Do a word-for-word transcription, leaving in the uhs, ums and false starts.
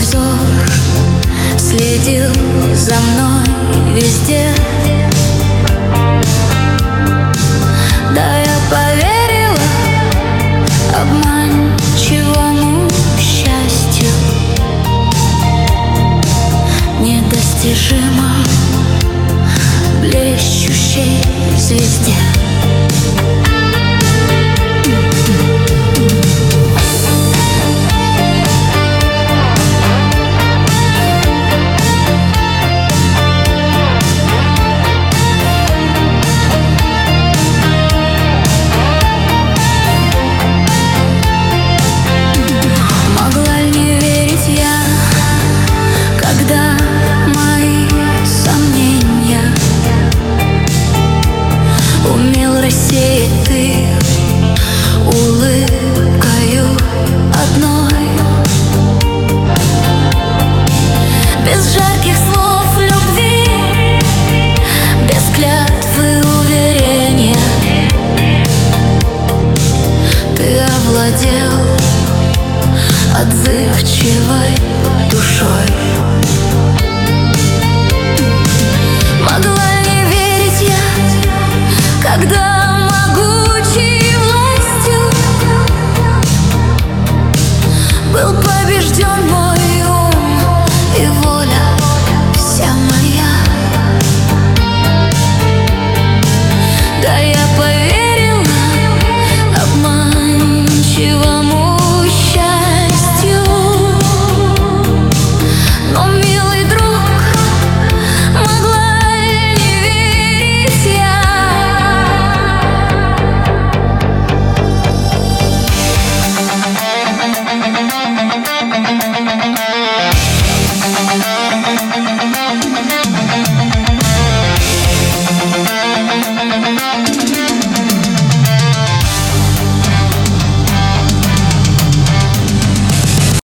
взор следил за мной везде. Да, я поверила обманчивому счастью, недостижимо блещущей звезде. Рассеять ты улыбкою одной, без жарких слов любви, без клятвы уверения. Ты овладел отзывчивой душой. Могла не верить я, когда был побежден мой ум и воля вся моя. Да, я поверила обманчивому счастью, но, милый друг, могла не верить я. Thank you.